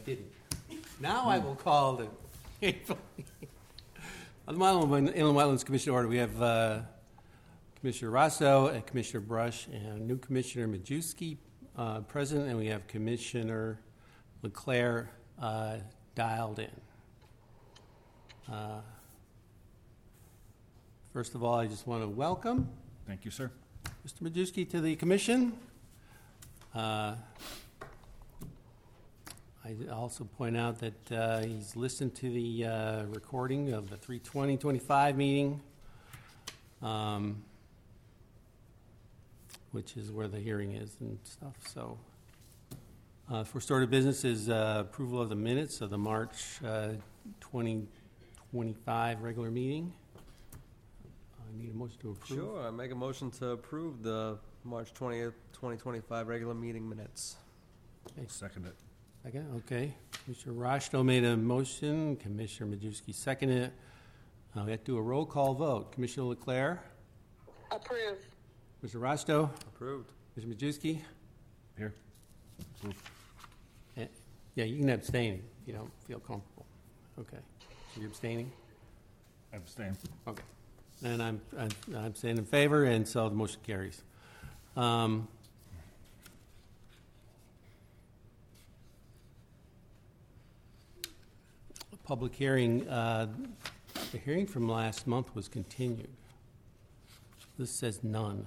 didn't. Now I will call the on the Inland Wetlands Commission order. We have Commissioner Rosso and Commissioner Brush and new Commissioner Majewski present, and we have Commissioner LeClaire dialed in. First of all, I just want to welcome. Thank you, sir. Mr. Majewski to the commission. I also point out that he's listened to the recording of the 3/20/25 meeting, which is where the hearing is and stuff. So, first order of business is approval of the minutes of the March 2025 regular meeting. I need a motion to approve. Sure, I make a motion to approve the March 20th, 2025 regular meeting minutes. Okay. Second it. Second, okay. Commissioner Roshto made a motion. Commissioner Majewski seconded it. We have to do a roll call vote. Commissioner LeClaire? Approve. Mr. Roshto? Approved. Mr. Majewski? Here. Approve. Yeah, you can abstain if you don't feel comfortable. Okay. So you're abstaining? Abstain. Okay. And I'm saying in favor, and so the motion carries. Public hearing, the hearing from last month was continued. This says none.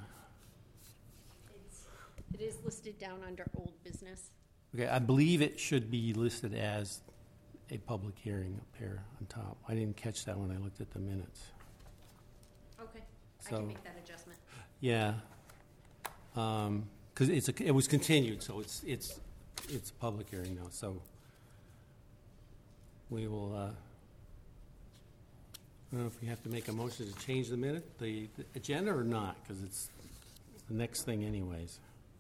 It is listed down under old business. Okay, I believe it should be listed as a public hearing up here on top. I didn't catch that when I looked at the minutes. Okay, So, I can make that adjustment. Yeah, because it was continued, so it's a public hearing now. So we will. I don't know if we have to make a motion to change the agenda or not, because it's the next thing, anyways.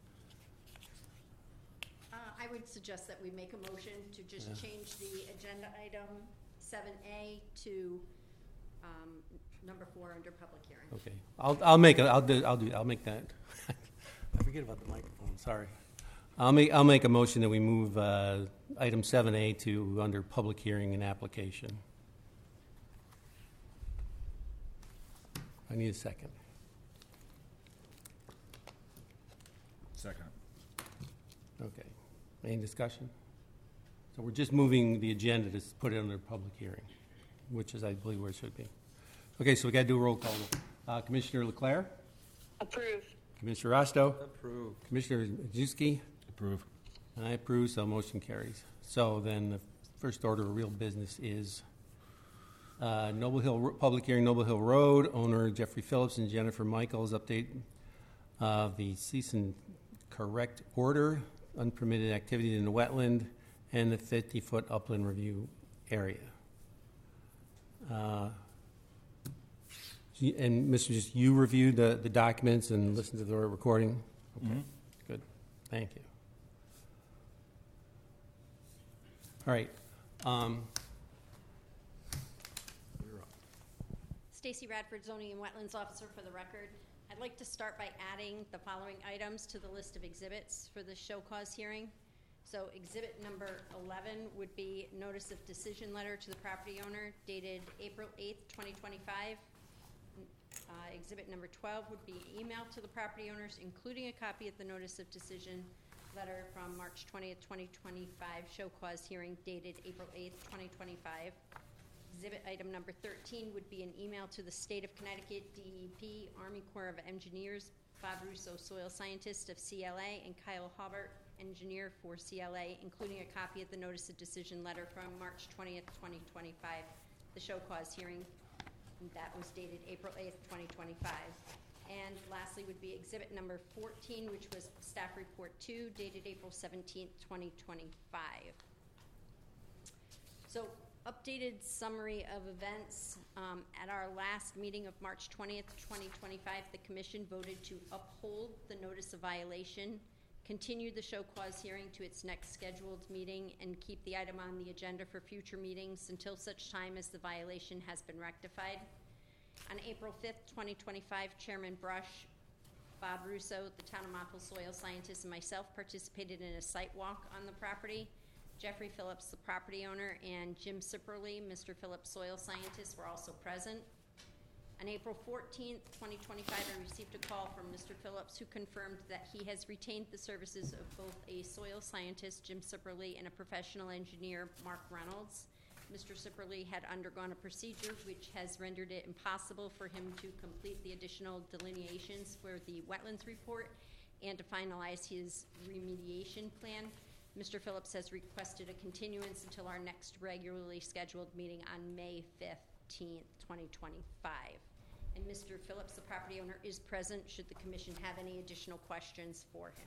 I would suggest that we make a motion to just change the agenda item 7A to number 4 under public hearing. Okay, I'll make that. I forget about the microphone. Sorry. I'll make a motion that we move item 7A to under public hearing and application. I need a second. Second. Okay. Any discussion? So we're just moving the agenda to put it under public hearing, which is, I believe, where it should be. Okay, so we got to do a roll call. Commissioner LeClaire? Approve. Commissioner Rosto? Approved. Commissioner Majewski? Approve. And I approve, so motion carries. So then the first order of real business is Noble Hill Public Hearing, Noble Hill Road, owner Jeffrey Phillips and Jennifer Michaels, update of the cease and correct order, unpermitted activity in the wetland, and the 50-foot upland review area. And Mr. Just you reviewed the documents and listened to the recording? Okay, good. Thank you. All right. Stacy Radford, Zoning and Wetlands Officer for the record. I'd like to start by adding the following items to the list of exhibits for the show cause hearing. So exhibit number 11 would be notice of decision letter to the property owner dated April 8th, 2025. Exhibit number 12 would be email to the property owners, including a copy of the notice of decision letter from March 20th, 2025, show cause hearing dated April 8th, 2025. Exhibit item number 13 would be an email to the State of Connecticut, DEP, Army Corps of Engineers, Bob Russo, soil scientist of CLA, and Kyle Hobart, engineer for CLA, including a copy of the notice of decision letter from March 20th, 2025, the show cause hearing. That was dated April 8th, 2025. And lastly would be exhibit number 14, which was staff report 2, dated April 17th, 2025. So, updated summary of events. At our last meeting of March 20th, 2025, the Commission voted to uphold the notice of violation, continue the show cause hearing to its next scheduled meeting, and keep the item on the agenda for future meetings until such time as the violation has been rectified. On April 5th, 2025, Chairman Brush, Bob Russo, the Town of Montville soil scientist, and myself participated in a site walk on the property Jeffrey Phillips, the property owner, and Jim Sipperly, Mr. Phillips, soil scientist, were also present. On April 14th, 2025, I received a call from Mr. Phillips, who confirmed that he has retained the services of both a soil scientist, Jim Sipperly, and a professional engineer, Mark Reynolds. Mr. Sipperly had undergone a procedure which has rendered it impossible for him to complete the additional delineations for the wetlands report and to finalize his remediation plan. Mr. Phillips has requested a continuance until our next regularly scheduled meeting on May 15th, 2025. And Mr. Phillips, the property owner, is present should the commission have any additional questions for him.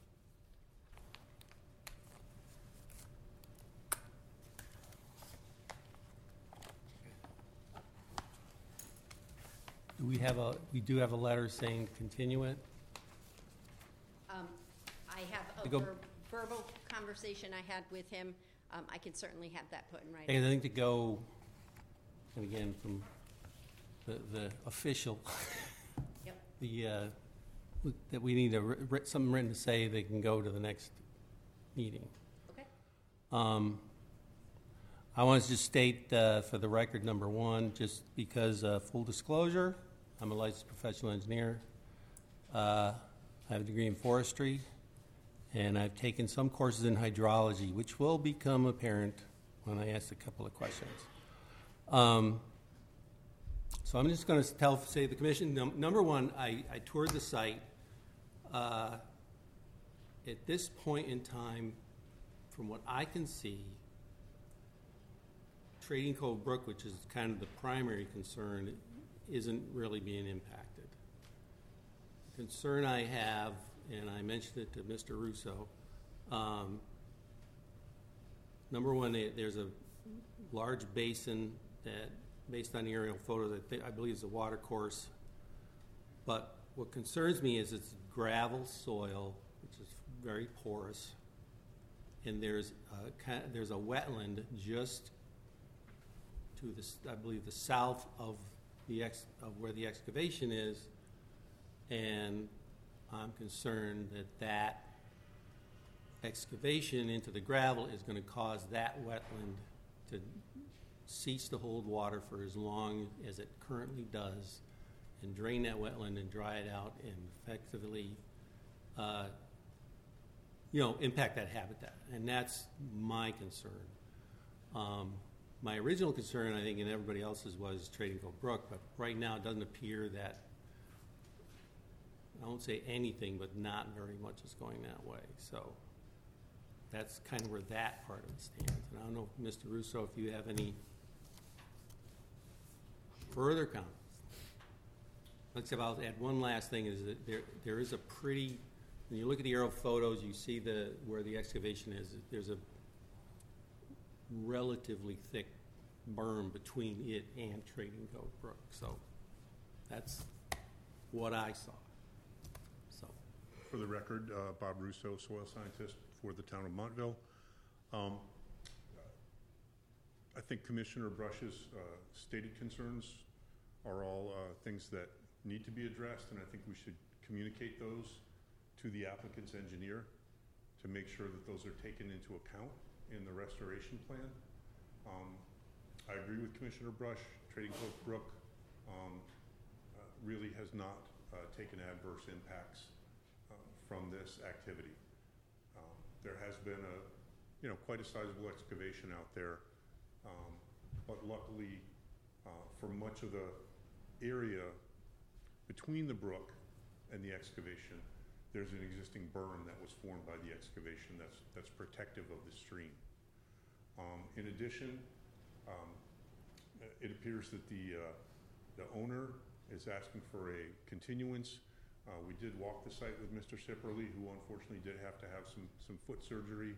We do have a letter saying continue it. I have To a go- verbal conversation I had with him. I can certainly have that put in writing. And I think to go, and again, from the official, Yep. that we need something written to say they can go to the next meeting. Okay. I want to just state for the record, number one, just because full disclosure, I'm a licensed professional engineer. I have a degree in forestry, and I've taken some courses in hydrology, which will become apparent when I ask a couple of questions. So I'm just going to say to the commission, number one, I toured the site. At this point in time, from what I can see, Trading Cove Brook, which is kind of the primary concern, isn't really being impacted. The concern I have, and I mentioned it to Mr. Russo, number one, there's a large basin that, based on the aerial photos, I believe is a water course. But what concerns me is it's gravel soil, which is very porous, and there's a wetland just to the, I believe, the south of where the excavation is, and I'm concerned that excavation into the gravel is going to cause that wetland to cease to hold water for as long as it currently does, and drain that wetland and dry it out and effectively, impact that habitat. And that's my concern. My original concern, I think, and everybody else's, was Trading Cove Brook, but right now it doesn't appear that, I won't say anything, but not very much is going that way. So that's kind of where that part of it stands. And I don't know, Mr. Russo, if you have any further comments. Let's say I'll add one last thing, is that there is a pretty, when you look at the aerial photos, you see where the excavation is. There's a relatively thick berm between it and Trading Cove Brook. So that's what I saw. So, For the record, Bob Russo, soil scientist for the town of Montville. I think Commissioner Brush's stated concerns are all things that need to be addressed, and I think we should communicate those to the applicant's engineer to make sure that those are taken into account in the restoration plan. I agree with Commissioner Brush. Trading Cove Brook really has not taken adverse impacts from this activity. There has been quite a sizable excavation out there, but luckily for much of the area between the brook and the excavation, there's an existing berm that was formed by the excavation that's protective of the stream. In addition, it appears that the owner is asking for a continuance. We did walk the site with Mr. Sipperly, who unfortunately did have to have some foot surgery.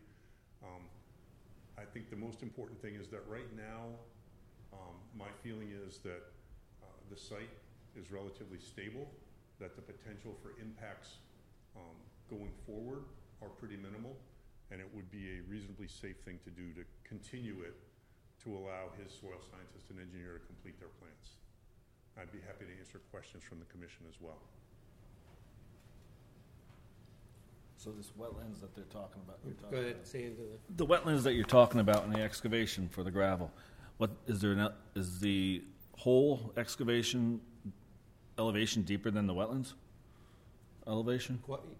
I think the most important thing is that right now, my feeling is that the site is relatively stable, that the potential for impacts going forward are pretty minimal, and it would be a reasonably safe thing to do to continue it to allow his soil scientist and engineer to complete their plans. I'd be happy to answer questions from the commission as well. So this wetlands that they're talking about, Go ahead, say into the. The wetlands that you're talking about in the excavation for the gravel, what, is the whole excavation elevation deeper than the wetlands elevation?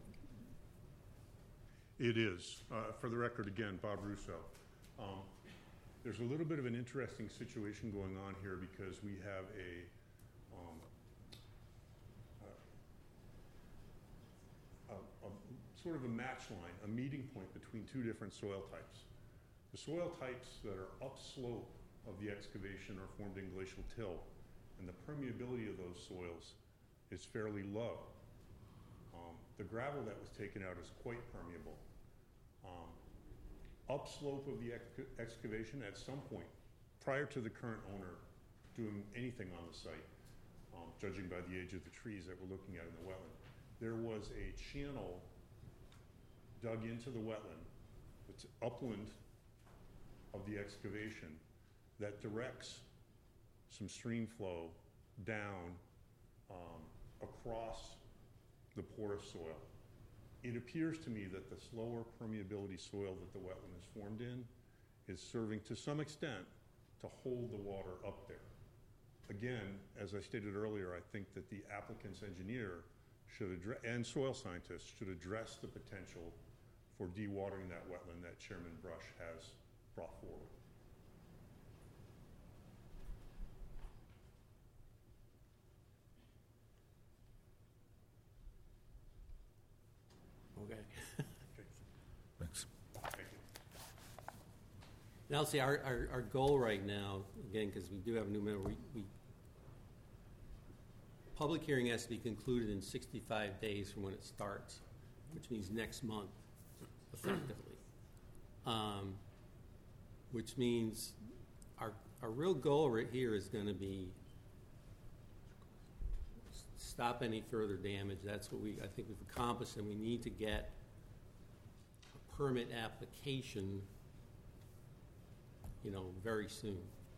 It is. For the record, again, Bob Russo. There's a little bit of an interesting situation going on here because we have a sort of a match line, a meeting point between two different soil types. The soil types that are upslope of the excavation are formed in glacial till, and the permeability of those soils is fairly low. The gravel that was taken out is quite permeable. Upslope of the excavation, at some point, prior to the current owner doing anything on the site, judging by the age of the trees that we're looking at in the wetland, there was a channel dug into the wetland, it's upland of the excavation, that directs some stream flow down across the porous soil. It appears to me that the slower permeability soil that the wetland is formed in is serving to some extent to hold the water up there. Again, as I stated earlier, I think that the applicant's engineer should address, and soil scientists should address the potential for dewatering that wetland that Chairman Brush has brought forward. Okay. Thanks. Thank you. Now, see, our goal right now, again, because we do have a new member, public hearing has to be concluded in 65 days from when it starts, which means next month, effectively. Which means our real goal right here is going to be stop any further damage. That's what I think we've accomplished, and we need to get a permit application, very soon.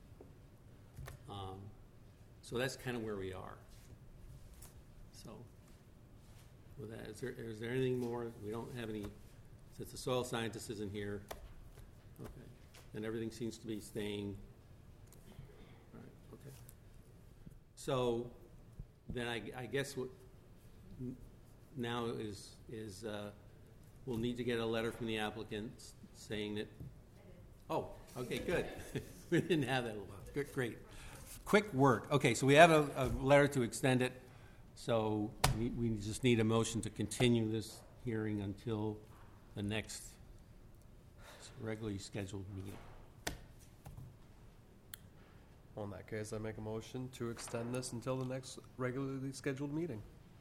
So that's kind of where we are. So with that, is there anything more? We don't have any, since the soil scientist isn't here. Okay. And everything seems to be staying. All right, okay. So then I guess what now is we'll need to get a letter from the applicant saying that. Oh, okay, good. We didn't have that a lot. Good, great. Quick work. Okay, so we have a letter to extend it. So we just need a motion to continue this hearing until the next regularly scheduled meeting. Well, in that case, I make a motion to extend this until the next regularly scheduled meeting.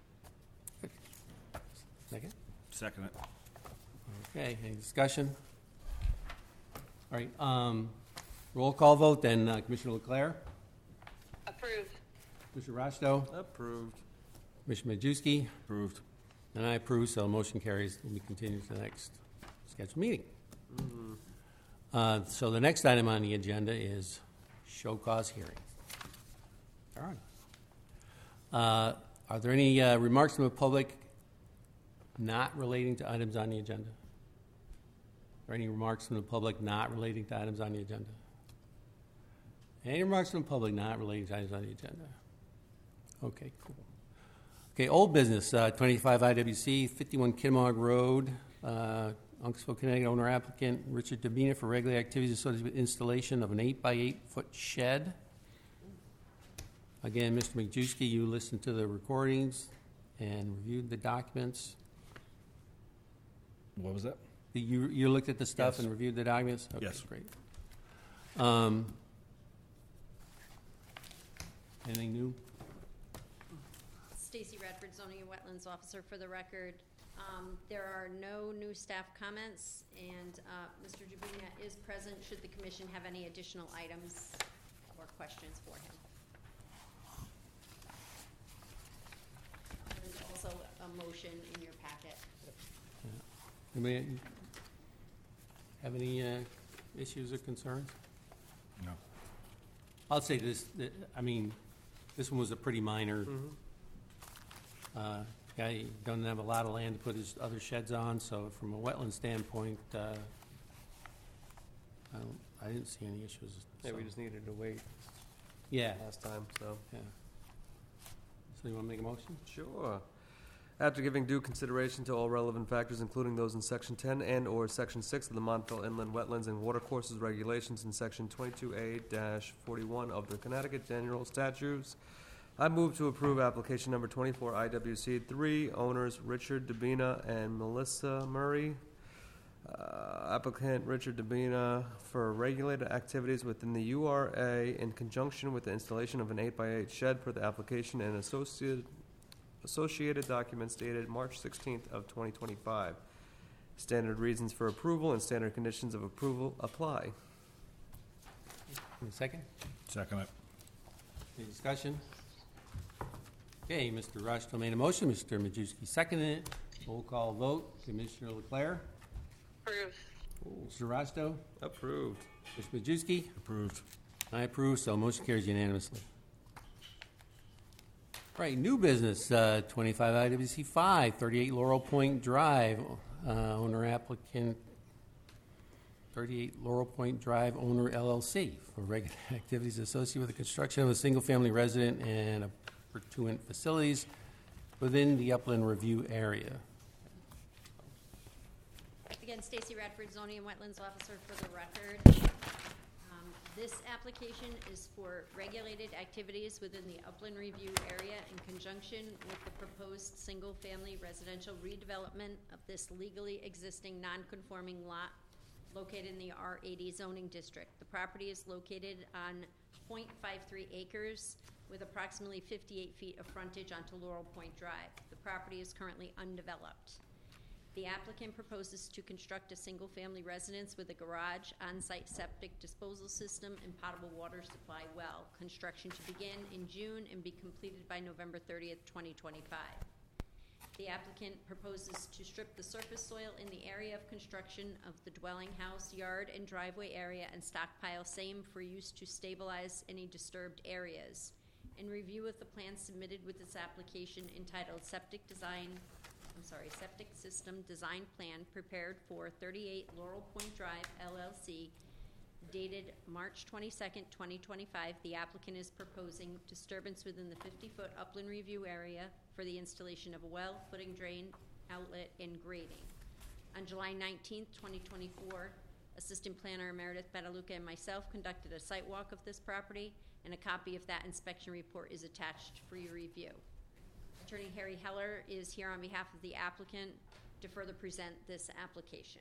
Second? Second it. Okay, any discussion? All right, roll call vote then. Commissioner LeClaire? Approve. Commissioner Rosto? Approved. Commissioner Majewski? Approved. And I approve, so motion carries. Will be continued to the next scheduled meeting. So the next item on the agenda is show cause hearing. All right. Are there any remarks from the public not relating to items on the agenda? Are there any remarks from the public not relating to items on the agenda? Any remarks from the public not relating to items on the agenda? Okay, cool. Okay, old business, 25 IWC, 51 Kidmog Road, Uncasville, Connecticut, owner applicant Richard Dabina for regular activities associated with installation of an 8x8 foot shed. Again, Mr. Majewski, you listened to the recordings and reviewed the documents. What was that? You looked at the stuff Yes. and reviewed the documents? Okay, Yes. Great. Anything new? Stacy Radford, Zoning and Wetlands Officer for the record. There are no new staff comments, and Mr. Jabina is present should the commission have any additional items or questions for him. There's also a motion in your packet. Anybody have any issues or concerns? No. I'll say this, this one was a pretty minor Guy doesn't have a lot of land to put his other sheds on, so from a wetland standpoint, I didn't see any issues. Yeah, we so- just needed to wait Yeah, last time, so. yeah. So you want to make a motion? Sure. After giving due consideration to all relevant factors, including those in Section 10 and/or Section 6 of the Montville Inland Wetlands and Watercourses Regulations and Section 22A-41 of the Connecticut General Statutes, I move to approve application number 24 IWC 3, owners Richard Dabina and Melissa Murray. Applicant Richard Dabina for regulated activities within the URA in conjunction with the installation of an 8x8 shed per the application and associated documents dated March 16th of 2025. Standard reasons for approval and standard conditions of approval apply. Any second? Second it. Any discussion? Okay, Mr. Rushton made a motion, Mr. Majewski seconded it. Roll call vote, Commissioner Leclerc, Approve. Mr. Rosto, Approved. Mr. Majewski. Approved. I approve, so motion carries unanimously. All right, new business, 25 IWC 5, 38 Laurel Point Drive, owner applicant, 38 Laurel Point Drive owner LLC for regular activities associated with the construction of a single-family resident and appurtenant facilities within the Upland Review area. Again, Stacy Radford, Zoning and Wetlands Officer for the record. This application is for regulated activities within the Upland Review area in conjunction with the proposed single-family residential redevelopment of this legally existing non-conforming lot located in the R80 zoning district. The property is located on .53 acres with approximately 58 feet of frontage onto Laurel Point Drive. The property is currently undeveloped. The applicant proposes to construct a single-family residence with a garage, on-site septic disposal system, and potable water supply well. Construction to begin in June and be completed by November 30th, 2025. The applicant proposes to strip the surface soil in the area of construction of the dwelling house, yard, and driveway area and stockpile same for use to stabilize any disturbed areas. In review of the plan submitted with this application entitled Septic System Design Plan prepared for 38 Laurel Point Drive LLC, dated March 22nd, 2025, the applicant is proposing disturbance within the 50-foot upland review area for the installation of a well, footing drain, outlet, and grading. On July 19th, 2024, Assistant Planner Meredith Betaluca and myself conducted a site walk of this property, and a copy of that inspection report is attached for your review. Attorney Harry Heller is here on behalf of the applicant to further present this application.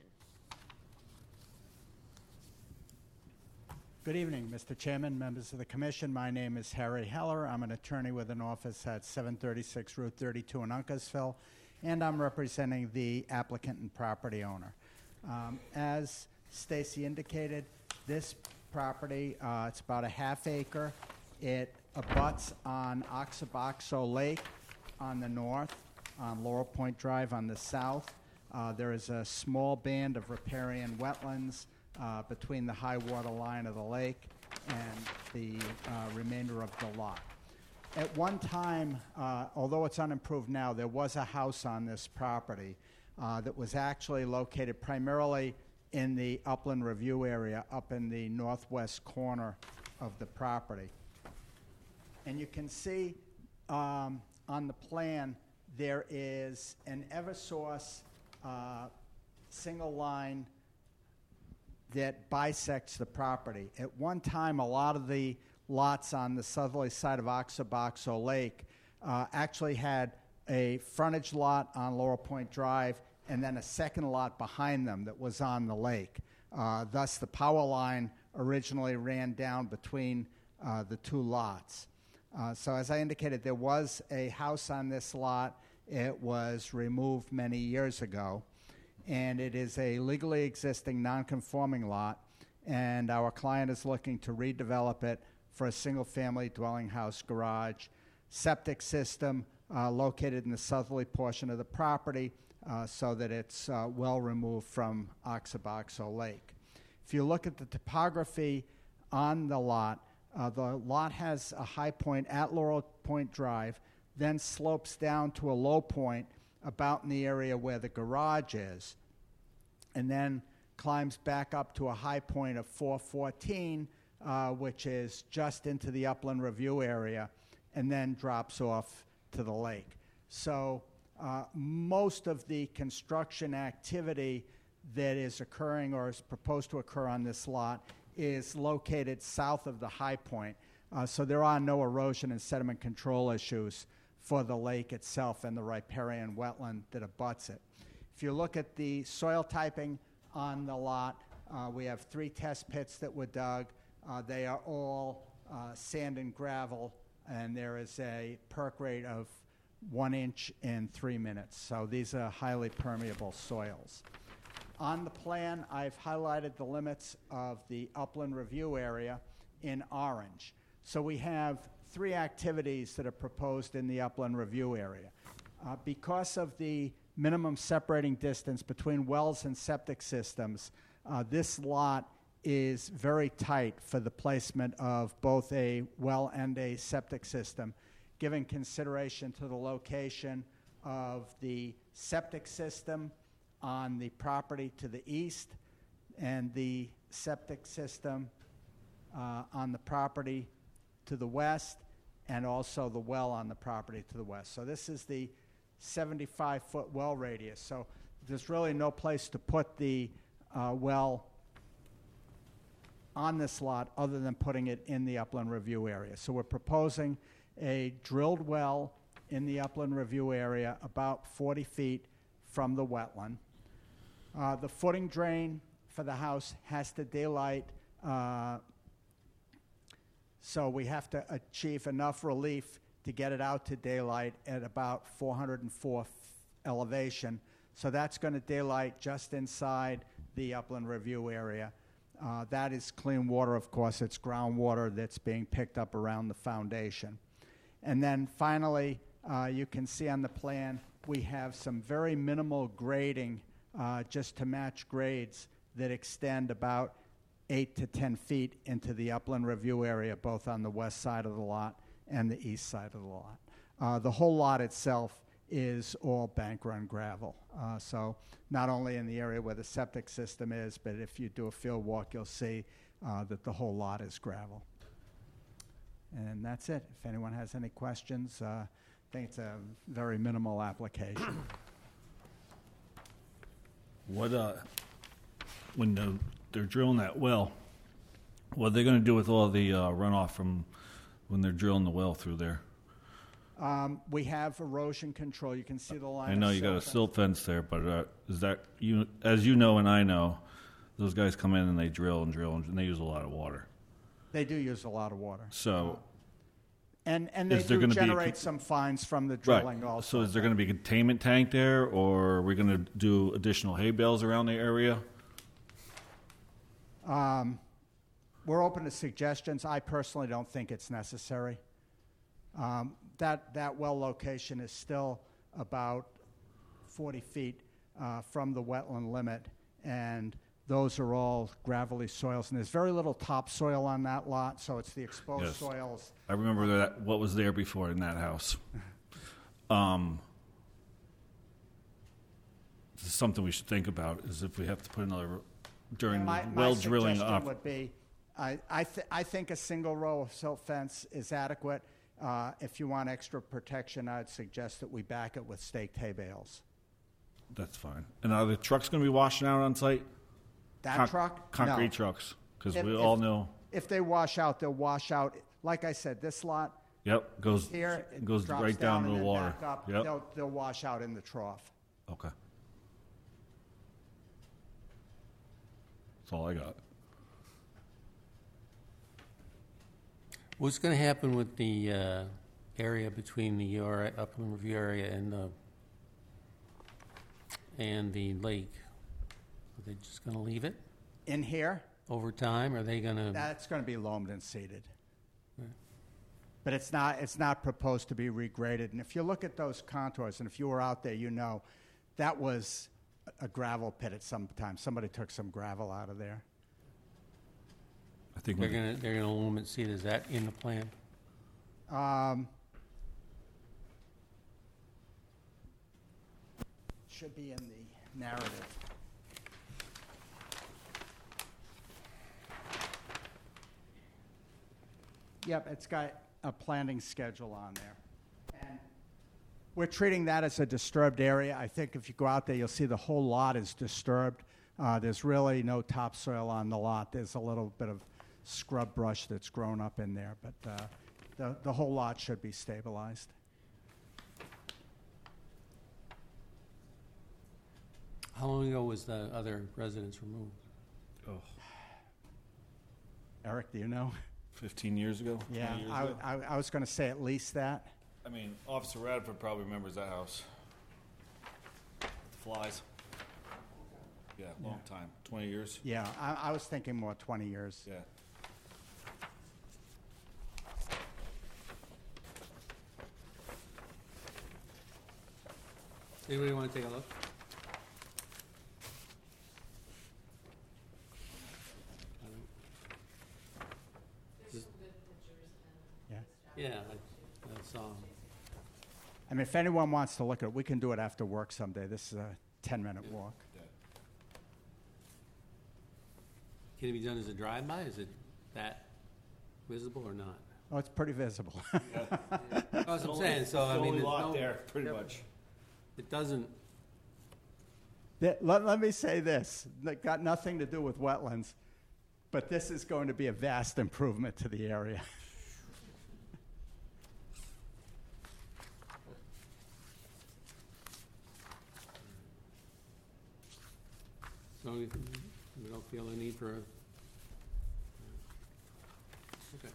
Good evening, Mr. Chairman, members of the Commission. My name is Harry Heller. I'm an attorney with an office at 736 Route 32 in Uncasville, and I'm representing the applicant and property owner. As Stacy indicated, this property, it's about a half acre. It abuts on Oxaboxo Lake on the north, on Laurel Point Drive on the south. There is a small band of riparian wetlands between the high water line of the lake and the remainder of the lot. At one time, although it's unimproved now, there was a house on this property that was actually located primarily in the Upland Review area up in the northwest corner of the property. And you can see on the plan there is an Eversource single line that bisects the property. At one time, a lot of the lots on the southerly side of Oxaboxo Lake actually had a frontage lot on Laurel Point Drive and then a second lot behind them that was on the lake. Thus, the power line originally ran down between the two lots. So as I indicated, there was a house on this lot. It was removed many years ago, and it is a legally existing non-conforming lot, and our client is looking to redevelop it for a single-family dwelling house garage, septic system located in the southerly portion of the property so that it's well removed from Oxaboxo Lake. If you look at the topography on the lot has a high point at Laurel Point Drive. then slopes down to a low point about in the area where the garage is, and then climbs back up to a high point of 414, which is just into the upland review area, and then drops off to the lake. So most of the construction activity that is occurring or is proposed to occur on this lot is located south of the high point. So there are no erosion and sediment control issues for the lake itself and the riparian wetland that abuts it. If you look at the soil typing on the lot, we have 3 test pits that were dug. They are all sand and gravel, and there is a perk rate of 1 inch in 3 minutes. So these are highly permeable soils. On the plan, I've highlighted the limits of the upland review area in orange. So we have 3 activities that are proposed in the upland review area. Because of the minimum separating distance between wells and septic systems, this lot is very tight for the placement of both a well and a septic system, giving consideration to the location of the septic system on the property to the east and the septic system on the property to the west, and also the well on the property to the west. So this is the 75-foot well radius. So there's really no place to put the well on this lot other than putting it in the upland review area. So we're proposing a drilled well in the upland review area about 40 feet from the wetland. The footing drain for the house has to daylight, so we have to achieve enough relief to get it out to daylight at about 404 elevation. So that's going to daylight just inside the upland review area. That is clean water, of course. It's groundwater that's being picked up around the foundation. And then finally, you can see on the plan, we have some very minimal grading just to match grades that extend about 8 to 10 feet into the upland review area, both on the west side of the lot and the east side of the lot. The whole lot itself is all bank run gravel. So not only in the area where the septic system is, but if you do a field walk, you'll see that the whole lot is gravel. And that's it. If anyone has any questions, I think it's a very minimal application. What, when they're drilling that well, what are they going to do with all the runoff from when they're drilling the well through there? We have erosion control. You can see the line. I know of you got a silt silt fence there, but is that, you, as you know and I know, those guys come in and they drill and drill, and they use a lot of water. They do use a lot of water. So, and they is there do gonna be a generate some fines from the drilling right. also. So is there going to be a containment tank there, or are we going to do additional hay bales around the area? We're open to suggestions. I personally don't think it's necessary. That well location is still about 40 feet from the wetland limit, and those are all gravelly soils. And there's very little topsoil on that lot, so it's the exposed Yes. soils. I remember that what was there before in that house. This is something we should think about, is if we have to put another during My the well drilling suggestion up. would be, I think a single row of silt fence is adequate. If you want extra protection, I'd suggest that we back it with staked hay bales. That's fine. And are the trucks going to be washing out on site? That truck? Concrete No. trucks, because If- we if- all know. If they wash out, they'll wash out. Like I said, this lot Yep, goes here, it goes drops right down to and the then water. back up. Yep. They'll wash out in the trough. Okay. That's all I got. What's going to happen with the area between the upland review area and the lake? Are they just going to leave it In here, over time? Are they going to? that's going to be loamed and seeded. But it's not proposed to be regraded. And if you look at those contours, and if you were out there, you know, that was a gravel pit at some time. Somebody took some gravel out of there. I think They're going to loom and seed. Is that in the plan? should be in the narrative. Yep, it's got a planting schedule on there. And we're treating that as a disturbed area. I think if you go out there, you'll see the whole lot is disturbed. There's really no topsoil on the lot. There's a little bit of scrub brush that's grown up in there, but the whole lot should be stabilized. How long ago was the other residence removed? Oh, Eric, do you know? 15 years ago? 20 Yeah, years ago? I was going to say at least that. I mean, Officer Radford probably remembers that house. Flies. Yeah, long time. 20 years? Yeah, I was thinking more 20 years. Yeah. Anybody want to take a look? Yeah. Yeah, I saw. I mean, if anyone wants to look at it, we can do it after work someday. This is a 10-minute walk. Can it be done as a drive-by? Is it that visible or not? Oh, it's pretty visible. That's what I'm saying. So I mean, It's there's lot no, there, pretty much. it doesn't. Let me say this. That got nothing to do with wetlands, but this is going to be a vast improvement to the area. So we don't feel the need for a. Okay.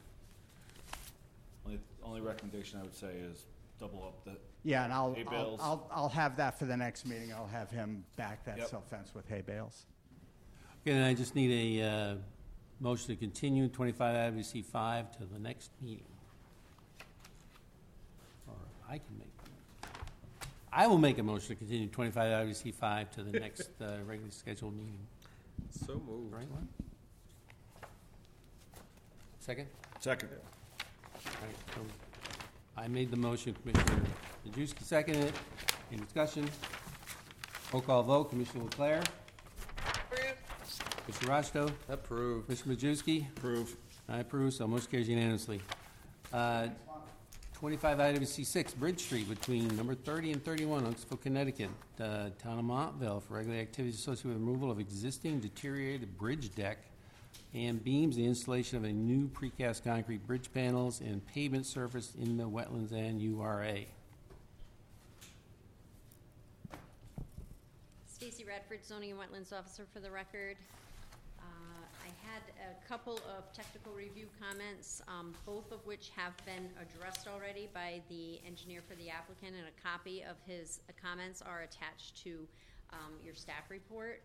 Only recommendation I would say is double up the, Yeah, and Hay bales. I'll have that for the next meeting. I'll have him back that Yep. silt fence with hay bales. Okay, then I just need a motion to continue 25 Avenue C5 to the next meeting. Or I can make. I will make a motion to continue 25 Avenue C5 to the next regularly scheduled meeting. So moved. Right one? Second? second. All right, so I made the motion, Commissioner Majewski seconded it. Any discussion? Roll call vote, Commissioner Leclerc, Approved. Commissioner Rochko, Approved. Commissioner Majewski. Approve. I approve, so motion carries unanimously. 25 item C6, Bridge Street between number 30 and 31, Huntsville, Connecticut. Town of Montville for regular activities associated with removal of existing deteriorated bridge deck and beams, the installation of a new precast concrete bridge panels and pavement surface in the wetlands and URA. Stacy Radford, Zoning and Wetlands Officer for the record. I had a couple of technical review comments, both of which have been addressed already by the engineer for the applicant, and a copy of his comments are attached to your staff report.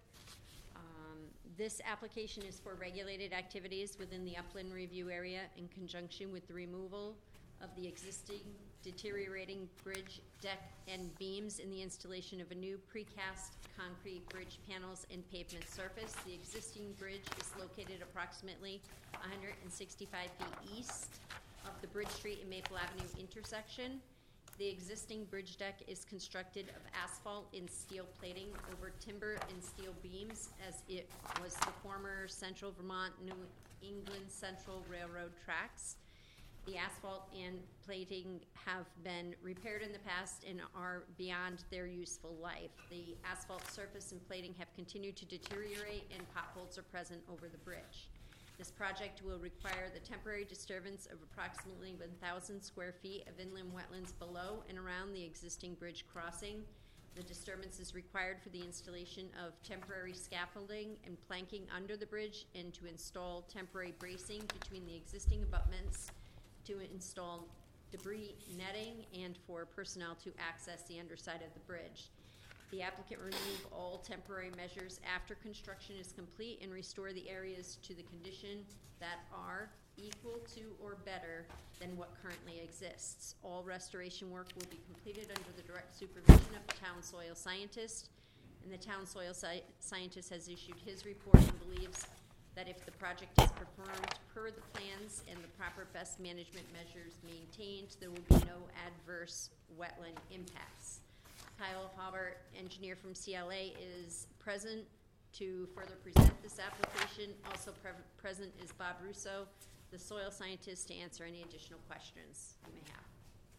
This application is for regulated activities within the upland review area in conjunction with the removal of the existing deteriorating bridge deck and beams in the installation of a new precast concrete bridge panels and pavement surface. The existing bridge is located approximately 165 feet east of the Bridge Street and Maple Avenue intersection. The existing bridge deck is constructed of asphalt and steel plating over timber and steel beams, as it was the former Central Vermont New England Central Railroad tracks. The asphalt and plating have been repaired in the past and are beyond their useful life. The asphalt surface and plating have continued to deteriorate, and potholes are present over the bridge. This project will require the temporary disturbance of approximately 1,000 square feet of inland wetlands below and around the existing bridge crossing. The disturbance is required for the installation of temporary scaffolding and planking under the bridge, and to install temporary bracing between the existing abutments, to install debris netting, and for personnel to access the underside of the bridge. The applicant will remove all temporary measures after construction is complete and restore the areas to the condition that are equal to or better than what currently exists. All restoration work will be completed under the direct supervision of the town soil scientist, and the town soil scientist has issued his report and believes that if the project is performed per the plans and the proper best management measures maintained, there will be no adverse wetland impacts. Kyle Hobart, engineer from CLA, is present to further present this application. Also present is Bob Russo, the soil scientist, to answer any additional questions you may have.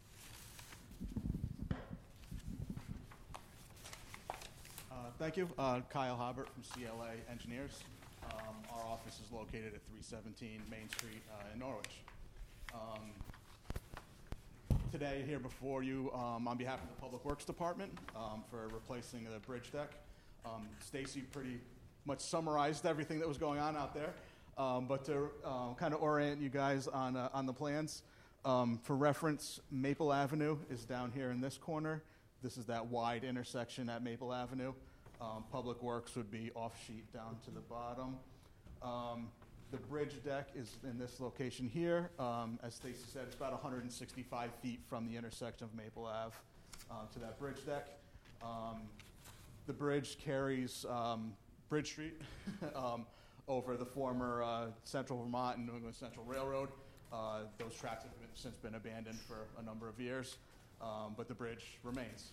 Thank you. Kyle Hobart from CLA Engineers. Our office is located at 317 Main Street in Norwich. Today, here before you, on behalf of the Public Works Department, for replacing the bridge deck. Stacy pretty much summarized everything that was going on out there, but to kind of orient you guys on the plans. For reference, Maple Avenue is down here in this corner. This is that wide intersection at Maple Avenue. Public Works would be off sheet down to the bottom. The bridge deck is in this location here. As Stacy said, it's about 165 feet from the intersection of Maple Ave to that bridge deck. The bridge carries Bridge Street over the former Central Vermont and New England Central Railroad. Those tracks have since been abandoned for a number of years, but the bridge remains.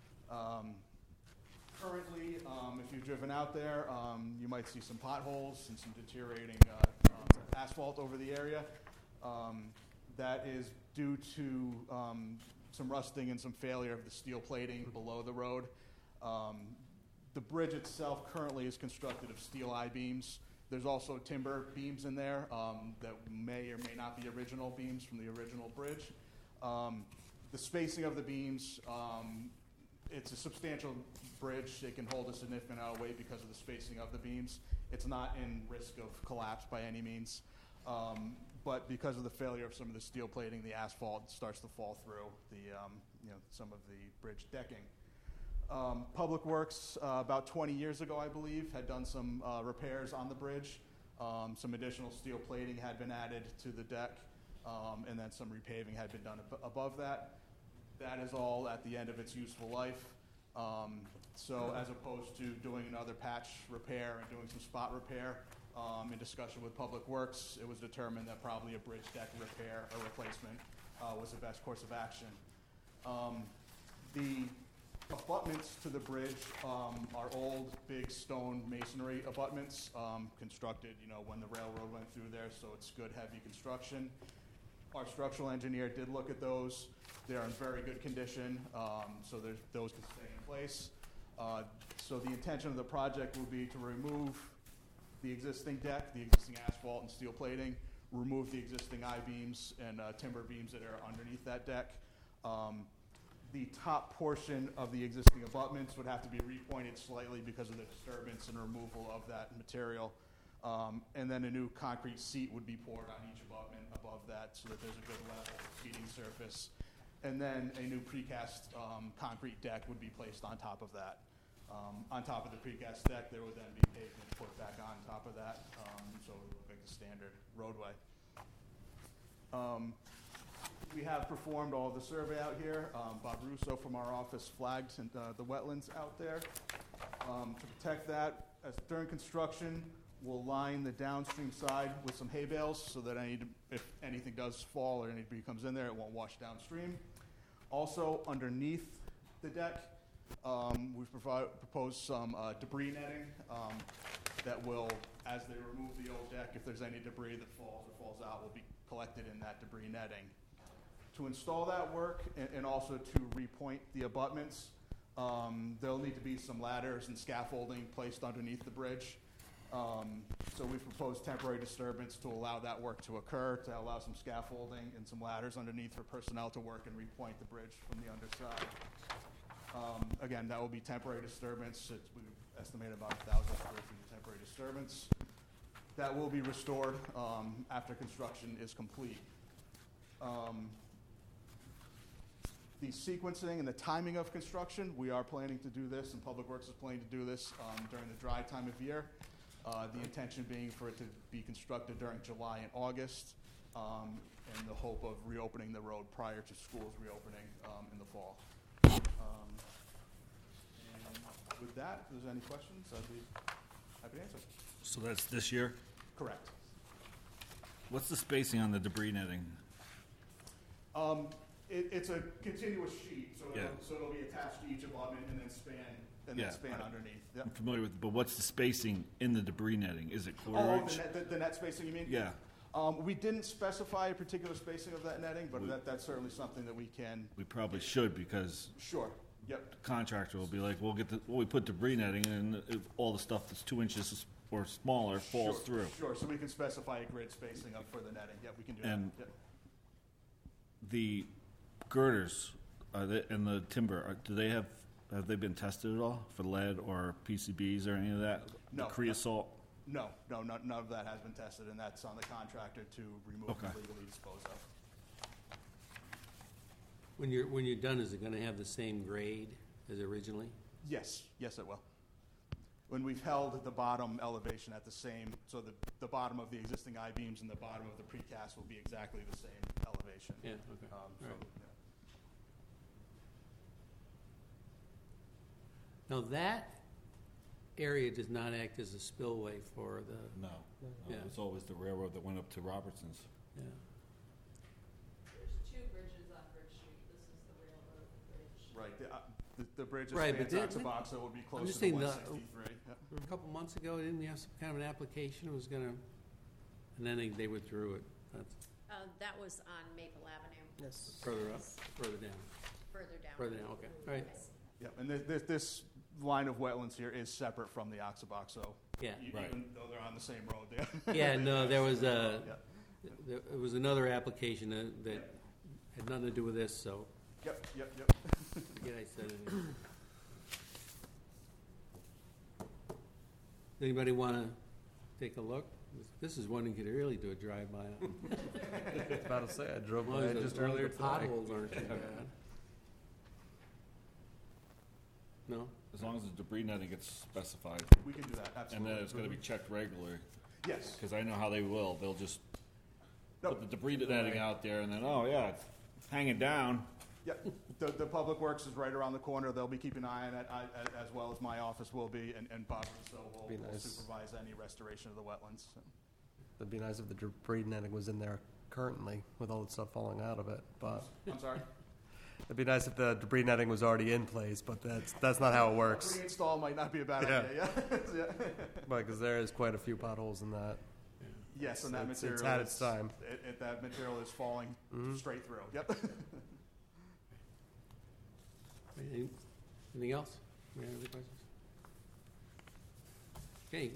Currently, if you've driven out there, you might see some potholes and some deteriorating asphalt over the area. That is due to some rusting and some failure of the steel plating below the road. The bridge itself currently is constructed of steel I-beams. There's also timber beams in there that may or may not be original beams from the original bridge. The spacing of the beams, it's a substantial bridge. It can hold a significant amount of weight because of the spacing of the beams. It's not in risk of collapse by any means. But because of the failure of some of the steel plating, the asphalt starts to fall through some of the bridge decking. Public Works, about 20 years ago, I believe, had done some repairs on the bridge. Some additional steel plating had been added to the deck, and then some repaving had been done above that. That is all at the end of its useful life. So as opposed to doing another patch repair and doing some spot repair, in discussion with Public Works, it was determined that probably a bridge deck repair or replacement was the best course of action. The abutments to the bridge are old, big stone masonry abutments, constructed, when the railroad went through there, so it's good, heavy construction. Our structural engineer did look at those. They're in very good condition, so those can stay in place. So the intention of the project will be to remove the existing deck, the existing asphalt and steel plating, remove the existing I-beams and timber beams that are underneath that deck. The top portion of the existing abutments would have to be repointed slightly because of the disturbance and removal of that material. And then a new concrete seat would be poured on each abutment above that so that there's a good level seating surface. And then a new precast concrete deck would be placed on top of that. On top of the precast deck, there would then be pavement put back on top of that, so it would look like a standard roadway. We have performed all the survey out here. Bob Russo from our office flagged the wetlands out there. To protect that, during construction, we'll line the downstream side with some hay bales so that if anything does fall or anybody comes in there, it won't wash downstream. Also, underneath the deck, we've proposed some debris netting that will, as they remove the old deck, if there's any debris that falls out, will be collected in that debris netting. To install that work and also to repoint the abutments, there'll need to be some ladders and scaffolding placed underneath the bridge. So we've proposed temporary disturbance to allow that work to occur, to allow some scaffolding and some ladders underneath for personnel to work and repoint the bridge from the underside. Again, that will be temporary disturbance. We estimate about 1,000 square feet of temporary disturbance. That will be restored after construction is complete. The sequencing and the timing of construction, we are planning to do this, and Public Works is planning to do this during the dry time of year. The intention being for it to be constructed during July and August, and the hope of reopening the road prior to schools reopening in the fall. And with that, if there's any questions, I'd be happy to answer. So that's this year? Correct. What's the spacing on the debris netting? It's a continuous sheet, so Yeah. it'll be attached to each abutment and then span underneath. Yep. I'm familiar with, but what's the spacing in the debris netting? Is it quarter Oh, inch? the net spacing, you mean? Yeah. We didn't specify a particular spacing of that netting, but that's certainly something that we can. We probably should, because Sure. Yep. the contractor will be like, we put debris netting, and if all the stuff that's 2 inches or smaller falls through. Sure. So we can specify a grid spacing up for the netting. Yep, we can do And- that. Yep. The girders and the timber, have they been tested at all for lead or PCBs or any of that? No. The creosote? No, none of that has been tested, and that's on the contractor to remove Okay. and legally dispose of. When you're done, is it gonna have the same grade as originally? Yes, it will. When we've held the bottom elevation at the same, so the bottom of the existing I-beams and the bottom of the precast will be exactly the same elevation. Yeah, okay. So, All right. yeah. Now, that area does not act as a spillway for the, No. Yeah. It was always the railroad that went up to Robertson's. yeah. There's two bridges on Bridge Street. This is the railroad bridge. Right, the bridge Right, that but spans didn't- Oxabox would be I'm closer just to saying 163. Yep. A couple months ago, didn't you have some kind of an application, it was gonna, and then they withdrew it. That's That was on Maple Avenue, Yes. further up, further down, further down. further down, okay, all right. Yep, and this line of wetlands here is separate from the Oxabox, so Yeah. Right. even though they're on the same road there. Yeah, no, there was Yeah. there was another application that had nothing to do with this, so, Yep. forget I said anything. Anybody wanna take a look? This is one you could really do a drive-by on. I was about to say, I drove As long by as it just as long as earlier the today. potholes aren't too bad. No? As long as the debris netting gets specified, We can do that, and absolutely. then it's gonna be checked regularly, Yes. because I know how they will. They'll just No. put the debris netting out there, and then, oh, yeah, it's hanging down. Yep, the Public Works is right around the corner, they'll be keeping an eye on it, as well as my office will be, and Bob Russo Be will nice. supervise any restoration of the wetlands. So. It'd be nice if the debris netting was in there currently with all the stuff falling out of it, but I'm sorry? it'd be nice if the debris netting was already in place, but that's not how it works. Reinstall might not be a bad Yeah. idea, yeah. But, because there is quite a few potholes in that. Yes, and that It's material. had its time. That material is falling straight through, yep. Anything else? Any other questions? Okay,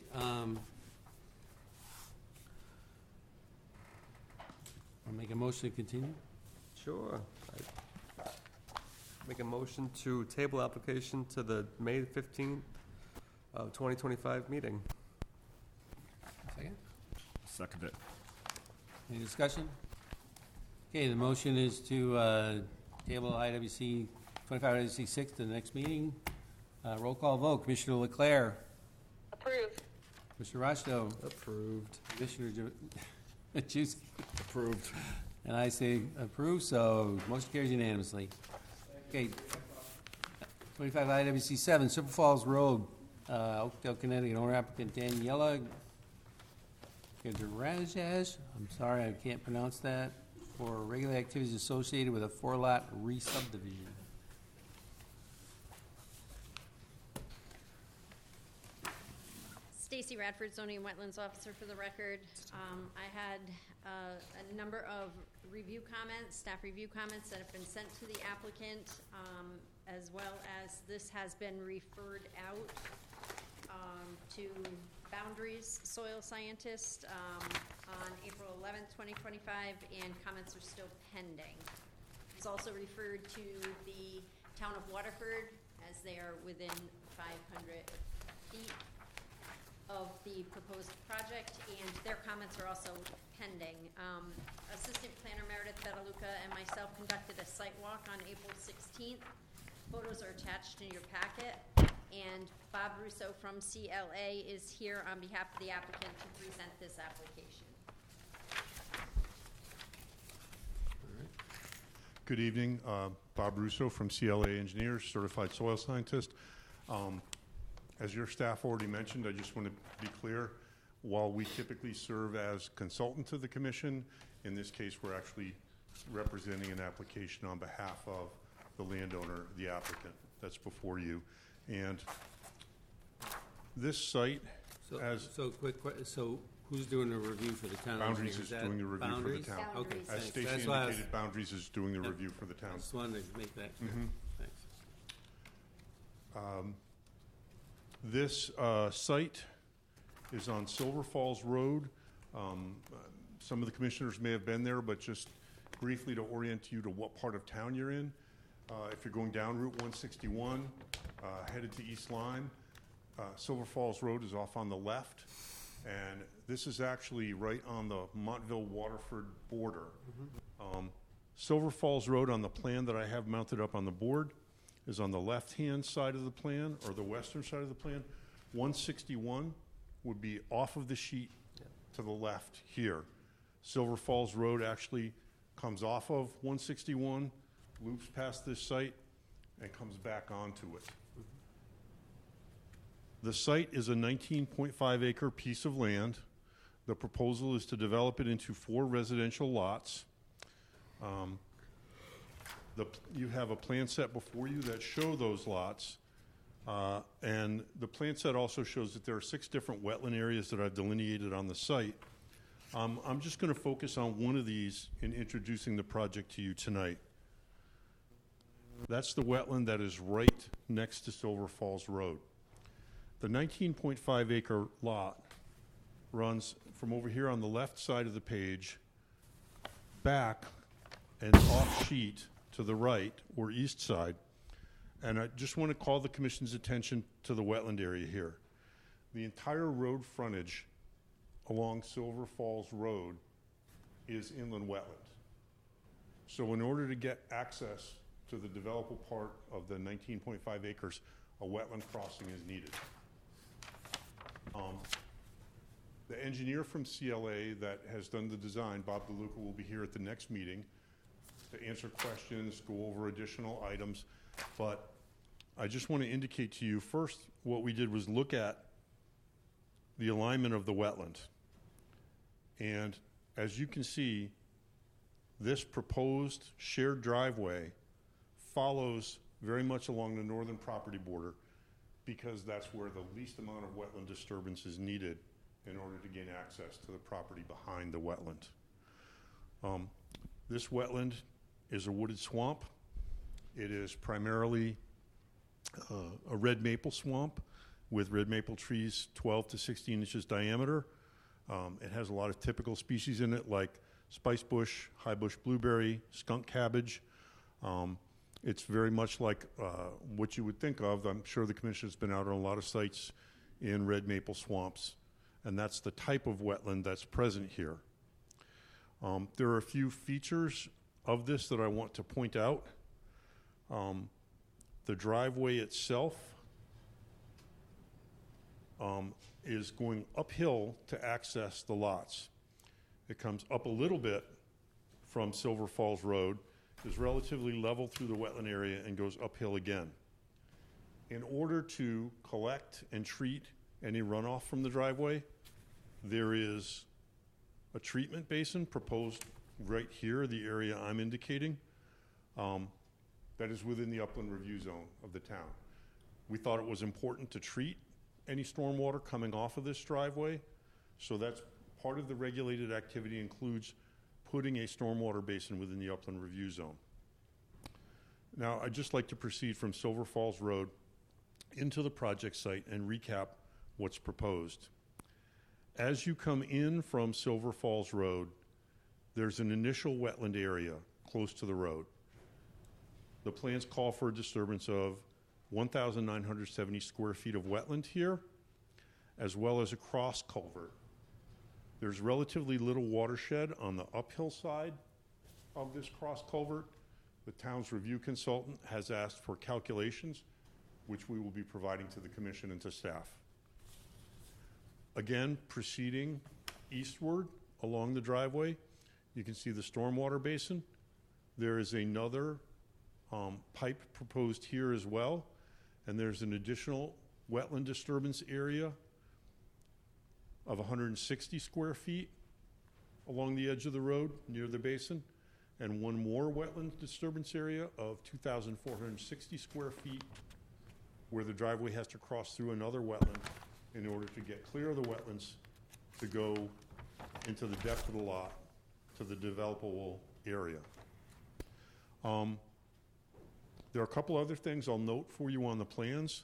I'll make a motion to continue. Sure. Make a motion to table application to the May 15th of 2025 meeting. Second? Second it. Any discussion? Okay, the motion is to table IWC 25 IWC 6 to the next meeting. Roll call vote. Commissioner Leclerc, Approve. Commissioner Rochdo, Approved. Commissioner Majewski, Approved. and I say approve, so motion carries unanimously. Okay, 25 IWC 7, Super Falls Road, Oakdale, Connecticut, owner applicant Daniela Gadrajas, I'm sorry, I can't pronounce that, for regular activities associated with a 4-lot re-subdivision. Stacy Radford, zoning and wetlands officer for the record. I had a number of review comments, staff review comments that have been sent to the applicant, as well as this has been referred out to Boundaries Soil Scientist on April 11th, 2025, and comments are still pending. It's also referred to the town of Waterford, as they are within 500 feet of the proposed project, and their comments are also pending. Assistant Planner Meredith Betaluca and myself conducted a site walk on April 16th. Photos are attached in your packet, and Bob Russo from CLA is here on behalf of the applicant to present this application. Good evening, Bob Russo from CLA Engineers, Certified Soil Scientist. As your staff already mentioned, I just want to be clear, while we typically serve as consultant to the commission, in this case, we're actually representing an application on behalf of the landowner, the applicant, that's before you. And this site, So who's doing the review for the town? Boundaries engineer? is that doing the review for the Boundaries? town. Okay, Boundaries. As thanks. Stacy That's why I was- indicated, Boundaries is doing the Yep. review for the I town. just wanted to make that clear. Thanks. This site is on Silver Falls Road. Some of the commissioners may have been there, but just briefly to orient you to what part of town you're in. If you're going down Route 161, headed to East Lyme, Silver Falls Road is off on the left. And this is actually right on the Montville-Waterford border. Silver Falls Road on the plan that I have mounted up on the board is on the left-hand side of the plan, or the western side of the plan. 161 would be off of the sheet to the left here. Silver Falls Road actually comes off of 161, loops past this site, and comes back onto it. The site is a 19.5 acre piece of land. The proposal is to develop it into 4 residential lots. You have a plan set before you that show those lots. And the plan set also shows that there are 6 different wetland areas that I've delineated on the site. I'm just going to focus on one of these in introducing the project to you tonight. That's the wetland that is right next to Silver Falls Road. The 19.5 acre lot runs from over here on the left side of the page back and off sheet to the right or east side. And I just want to call the commission's attention to the wetland area here. The entire road frontage along Silver Falls Road is inland wetland. So in order to get access to the developable part of the 19.5 acres, a wetland crossing is needed. The engineer from CLA that has done the design, Bob DeLuca, will be here at the next meeting to answer questions, go over additional items. But I just want to indicate to you first, what we did was look at the alignment of the wetland. And as you can see, this proposed shared driveway follows very much along the northern property border, because that's where the least amount of wetland disturbance is needed in order to gain access to the property behind the wetland. This wetland is a wooded swamp. It is primarily a red maple swamp with red maple trees 12 to 16 inches diameter. It has a lot of typical species in it, like spice bush, high bush blueberry, skunk cabbage. It's very much like what you would think of. I'm sure the commission's been out on a lot of sites in red maple swamps, and that's the type of wetland that's present here. There are a few features of this that I want to point out. The driveway itself is going uphill to access the lots. It comes up a little bit from Silver Falls Road, is relatively level through the wetland area, and goes uphill again. In order to collect and treat any runoff from the driveway, there is a treatment basin proposed right here, the area I'm indicating, that is within the upland review zone of the town. We thought it was important to treat any stormwater coming off of this driveway, so that's part of the regulated activity includes putting a stormwater basin within the upland review zone. Now, I'd just like to proceed from Silver Falls Road into the project site and recap what's proposed. As you come in from Silver Falls Road, there's an initial wetland area close to the road. The plans call for a disturbance of 1,970 square feet of wetland here, as well as a cross culvert. There's relatively little watershed on the uphill side of this cross culvert. The town's review consultant has asked for calculations, which we will be providing to the commission and to staff. Again, proceeding eastward along the driveway, you can see the stormwater basin. There is another pipe proposed here as well, and there's an additional wetland disturbance area of 160 square feet along the edge of the road near the basin. and one more wetland disturbance area of 2,460 square feet, where the driveway has to cross through another wetland in order to get clear of the wetlands to go into the depth of the lot to the developable area. There are a couple other things I'll note for you on the plans.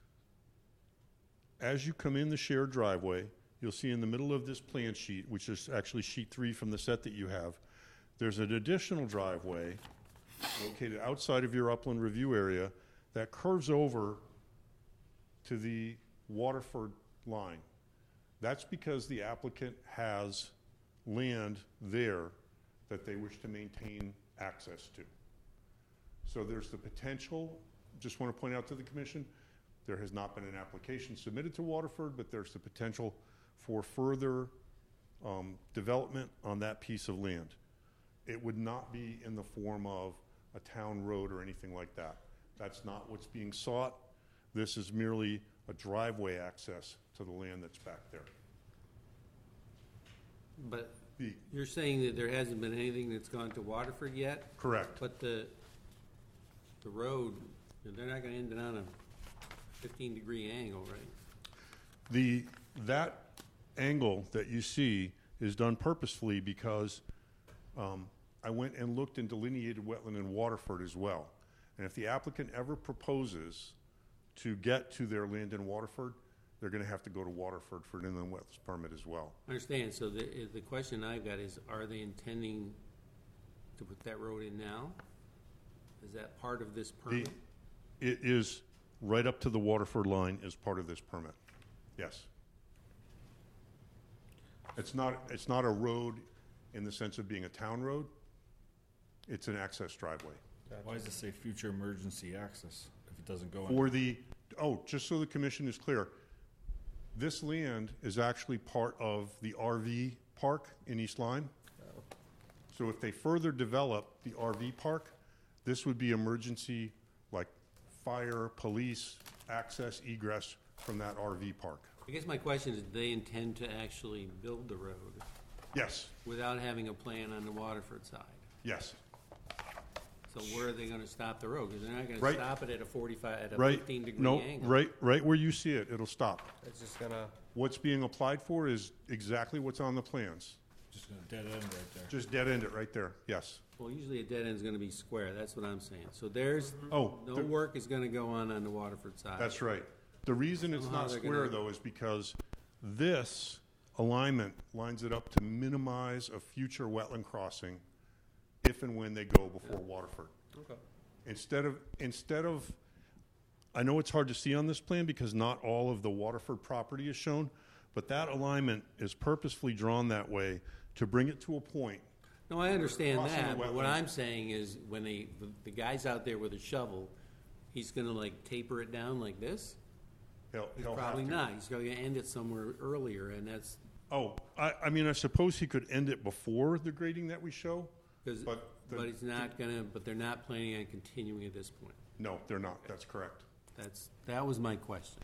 As you come in the shared driveway, you'll see in the middle of this plan sheet, which is actually sheet 3 from the set that you have, there's an additional driveway located outside of your upland review area that curves over to the Waterford line. That's because the applicant has land there that they wish to maintain access to. So there's the potential, just want to point out to the commission, there has not been an application submitted to Waterford, but there's the potential for further development on that piece of land. It would not be in the form of a town road or anything like that. That's not what's being sought. This is merely a driveway access to the land that's back there. But you're saying that there hasn't been anything that's gone to Waterford yet? Correct. But the road, they're not going to end it on a 15-degree angle, right? That angle that you see is done purposefully because I went and looked and delineated wetland in Waterford as well. And if the applicant ever proposes to get to their land in Waterford, they're going to have to go to Waterford for an inland wetlands permit as well. I understand. So the question I've got is, are they intending to put that road in now? Is that part of this permit? It is right up to the Waterford line as part of this permit. Yes. It's not a road in the sense of being a town road. It's an access driveway. Why does it say future emergency access if it doesn't go For in? just so the commission is clear, this land is actually part of the RV park in East Lyme. So if they further develop the RV park, this would be emergency, like fire, police, access, egress from that RV park. I guess my question is, do they intend to actually build the road Yes, without having a plan on the Waterford side? yes. So where are they going to stop the road? Because they're not going to Right. stop it at a 45, at a Right, 15-degree no, angle. right where you see it, it'll stop. It's just gonna, What's being applied for is exactly what's on the plans. Just a dead end right there. Just dead end it right there, yes. Well, usually a dead end is going to be square. That's what I'm saying. So there's Oh, no the- work is going to go on the Waterford side. That's right. The reason it's Somehow not they're square, gonna- though, is because this alignment lines it up to minimize a future wetland crossing if and when they go before Waterford. Okay. Instead of, I know it's hard to see on this plan because not all of the Waterford property is shown, but that alignment is purposefully drawn that way to bring it to a point. No, I understand Crossing that, the but what wetland. I'm saying is when the guy's out there with a shovel, he's going to like taper it down like this? He'll have Probably to. not. He's going to end it somewhere earlier, and that's Oh, I mean, I suppose he could end it before the grading that we show, because. but But it's not going to. But they're not planning on continuing at this point. no, they're not. That's correct. That was my question.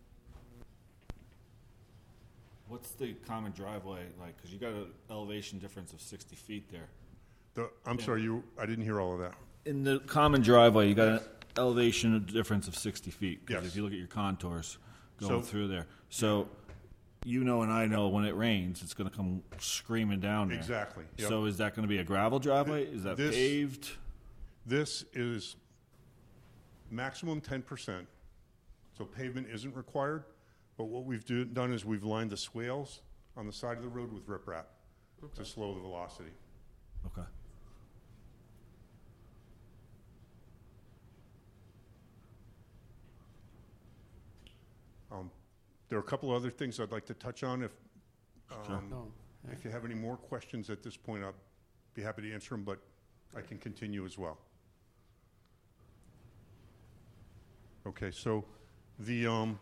What's the common driveway like? Because you got an elevation difference of 60 feet there. I'm sorry, I didn't hear all of that. In the common driveway, you got an elevation difference of 60 feet. 'Cause Yes. if you look at your contours So- going through there. So you know and I know when it rains, it's going to come screaming down there. Exactly. Yep. So is that going to be a gravel driveway? Is that This- paved? This is maximum 10%, so pavement isn't required, but what we've done is we've lined the swales on the side of the road with riprap to slow the velocity. Okay. There are a couple other things I'd like to touch on. No. If you have any more questions at this point, I'll be happy to answer them, but I can continue as well. Okay, so the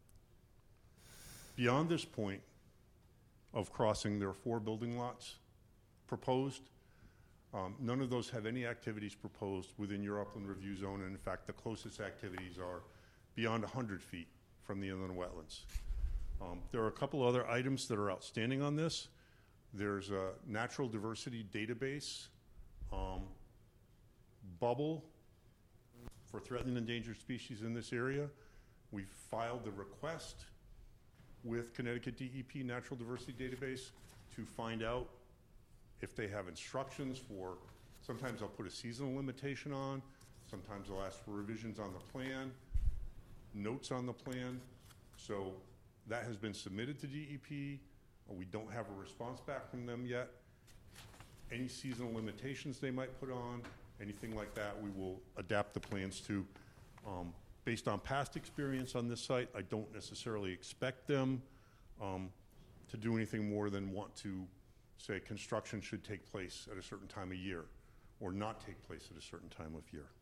beyond this point of crossing, there are 4 building lots proposed. None of those have any activities proposed within your upland review zone, and in fact, the closest activities are beyond 100 feet from the inland wetlands. There are a couple other items that are outstanding on this. There's a natural diversity database Bubble for threatened and endangered species in this area. We filed the request with Connecticut DEP Natural Diversity Database to find out if they have instructions for, sometimes I'll put a seasonal limitation on, sometimes I'll ask for revisions on the plan, notes on the plan. So that has been submitted to DEP. We don't have a response back from them yet. Any seasonal limitations they might put on, anything like that, we will adapt the plans to. Based on past experience on this site, I don't necessarily expect them to do anything more than want to say construction should take place at a certain time of year or not take place at a certain time of year.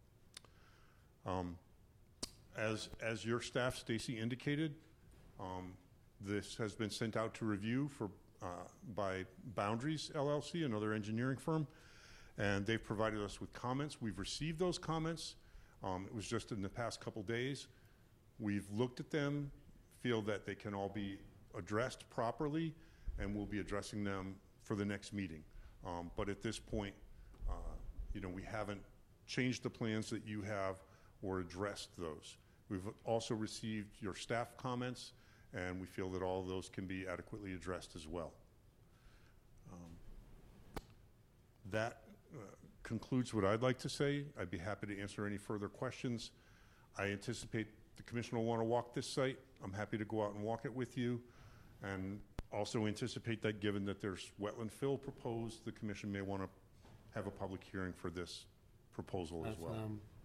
As your staff, Stacy, indicated, this has been sent out to review by Boundaries LLC, another engineering firm, and they've provided us with comments. We've received those comments. It was just in the past couple days. We've looked at them, feel that they can all be addressed properly, and we'll be addressing them for the next meeting. But at this point, we haven't changed the plans that you have or addressed those. We've also received your staff comments, and we feel that all of those can be adequately addressed as well. That concludes what I'd like to say. I'd be happy to answer any further questions. I anticipate the commission will want to walk this site. I'm happy to go out and walk it with you, and also anticipate that given that there's wetland fill proposed, the commission may want to have a public hearing for this proposal as well.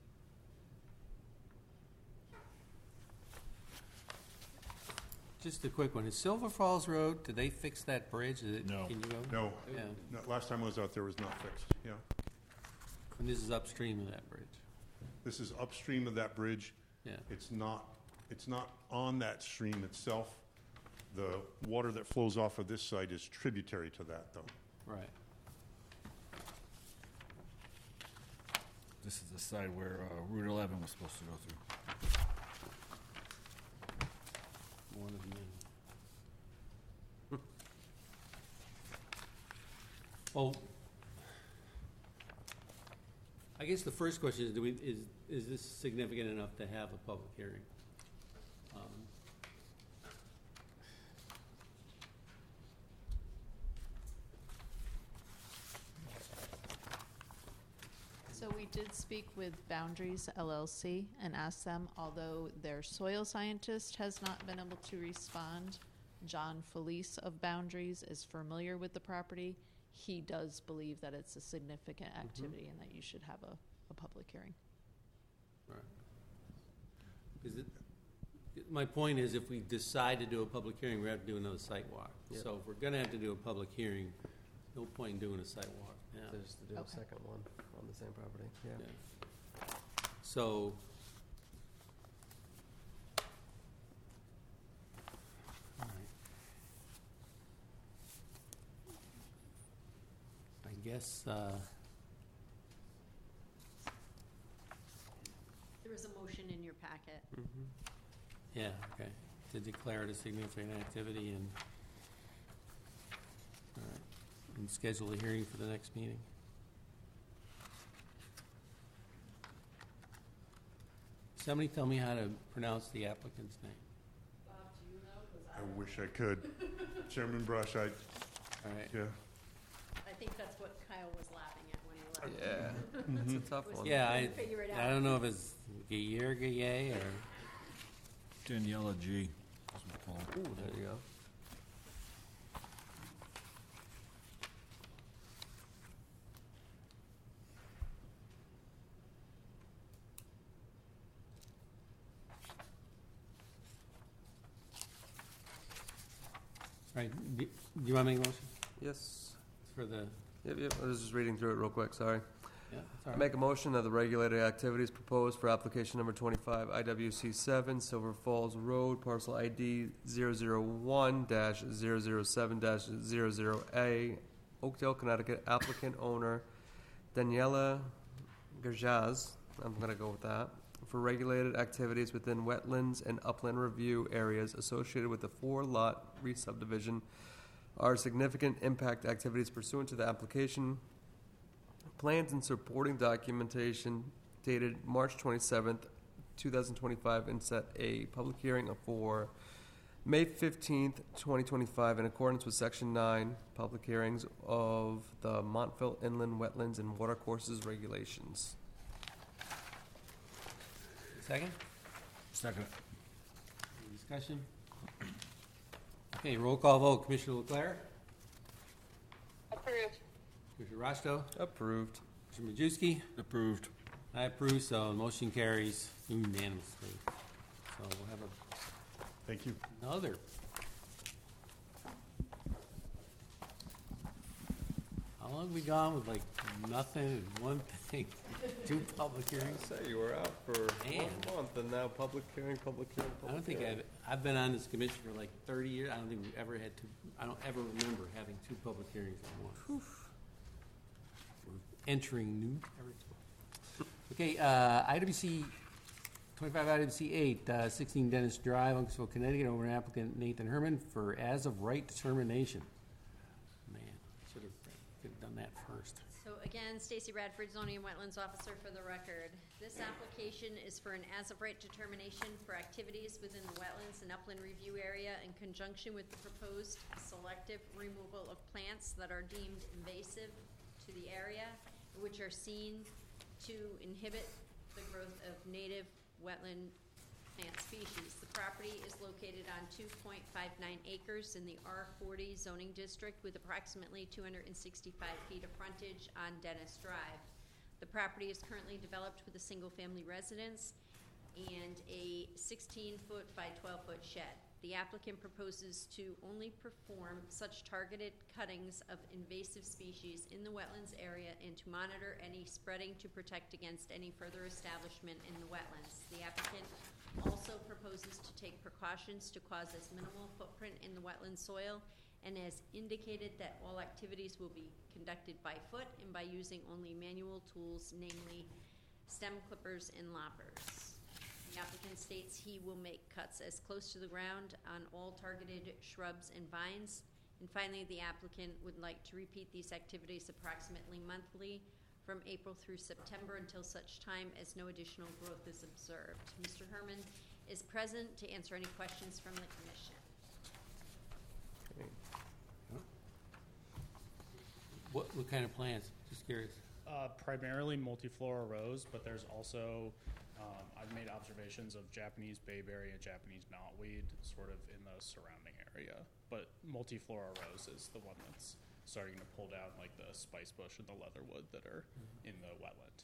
Just a quick one. Is Silver Falls Road, did they fix that bridge? No. Can you go? No, Yeah. no, last time I was out there was not fixed, yeah. And this is upstream of that bridge. This is upstream of that bridge. Yeah. It's not on that stream itself. The water that flows off of this site is tributary to that, though. Right. This is the side where Route 11 was supposed to go through. One of many. Well, I guess the first question is, is this significant enough to have a public hearing? So we did speak with Boundaries LLC and asked them, although their soil scientist has not been able to respond, John Felice of Boundaries is familiar with the property. He does believe that it's a significant activity and that you should have a public hearing. Right. Because my point is, if we decide to do a public hearing, we have to do another site walk. Yep. So if we're going to have to do a public hearing, no point in doing a site walk now. Just to do Okay. a second one on the same property, yeah. Yeah. So, all right. I guess, There is a motion in your packet. yeah, okay, to declare it a significant activity and, all right, and schedule a hearing for the next meeting. Somebody tell me how to pronounce the applicant's name. Bob, do you know? 'Cause I wish I could. Chairman Brush, All right. yeah. I think that's what Kyle was laughing at when he left. Yeah, it's a tough one. Yeah, Couldn't figure it I out. don't know if it's Gayer, Gaye, or, Daniela G. That's what we call it. Ooh, there you go. right, do you want to make a motion Yes. for the, Yep. I was just reading through it real quick, sorry. yeah, it's all I right. make a motion that the regulated activities proposed for application number 25 IWC 7 Silver Falls Road, parcel ID 001-007-00A, Oakdale, Connecticut, applicant owner Daniela Garjaz, I'm going to go with that, for regulated activities within wetlands and upland review areas associated with the 4-lot re-subdivision are significant impact activities pursuant to the application plans and supporting documentation dated March 27th, 2025, and set a public hearing for May 15th, 2025, in accordance with Section 9, public hearings of the Montville Inland Wetlands and Watercourses Regulations. Second? Second. Any discussion? Okay, roll call vote. Commissioner Leclerc? Approved. Commissioner Rosto? Approved. Commissioner Majewski? Approved. I approve, so the motion carries unanimously. So we'll have Thank you. another. How long have we gone with like nothing and one thing? 2 public hearings? Say you were out for Man. 1 month, and now public hearing, public hearing, I don't think I've been on this commission for like 30 years. I don't think we've ever had I don't ever remember having 2 public hearings at once. We're entering new territory. Okay, IWC 25, IWC 8, 16 Dennis Drive, Uncasville, Connecticut, over an applicant Nathan Herman for as-of-right determination. Man, could have done that first. So again, Stacy Radford, zoning and wetlands officer for the record. This application is for an as-of-right determination for activities within the wetlands and upland review area in conjunction with the proposed selective removal of plants that are deemed invasive to the area, which are seen to inhibit the growth of native wetland plant species. The property is located on 2.59 acres in the R40 zoning district with approximately 265 feet of frontage on Dennis Drive. The property is currently developed with a single-family residence and a 16-foot by 12-foot shed. The applicant proposes to only perform such targeted cuttings of invasive species in the wetlands area and to monitor any spreading to protect against any further establishment in the wetlands. The applicant also proposes to take precautions to cause as minimal footprint in the wetland soil and has indicated that all activities will be conducted by foot and by using only manual tools, namely stem clippers and loppers. The applicant states he will make cuts as close to the ground on all targeted shrubs and vines. And finally, the applicant would like to repeat these activities approximately monthly from April through September until such time as no additional growth is observed. Mr. Herman is present to answer any questions from the commission. What kind of plants? Just curious. Primarily multiflora rose, but there's also, I've made observations of Japanese bayberry and Japanese knotweed sort of in the surrounding area. But multiflora rose is the one that's starting to pull down like the spice bush and the leatherwood that are in the wetland.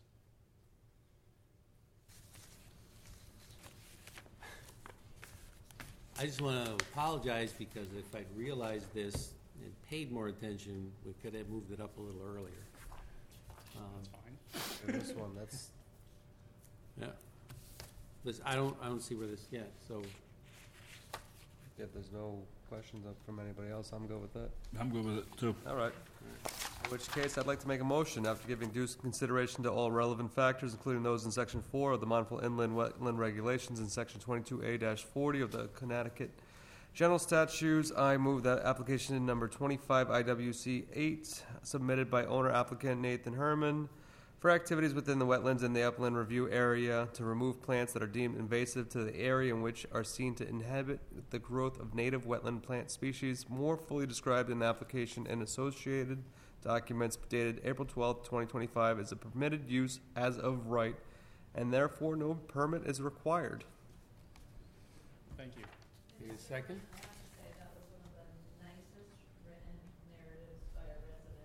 I just want to apologize because if I'd realized this and paid more attention, we could have moved it up a little earlier. That's fine. And this one, that's Yeah. Listen, I don't see where this, yeah, so, if there's no questions up from anybody else, I'm good with that. I'm good with it, too. All right. In which case, I'd like to make a motion after giving due consideration to all relevant factors, including those in Section 4 of the Montville Inland Wetland Regulations and Section 22A-40 of the Connecticut General Statutes. I move that application number 25 IWC 8, submitted by owner applicant Nathan Herman, for activities within the wetlands and the upland review area to remove plants that are deemed invasive to the area and which are seen to inhibit the growth of native wetland plant species, more fully described in the application and associated documents dated April 12, 2025, is a permitted use as of right, and therefore no permit is required. Thank you. need a second? I have to say, that was one of the nicest written narratives by a resident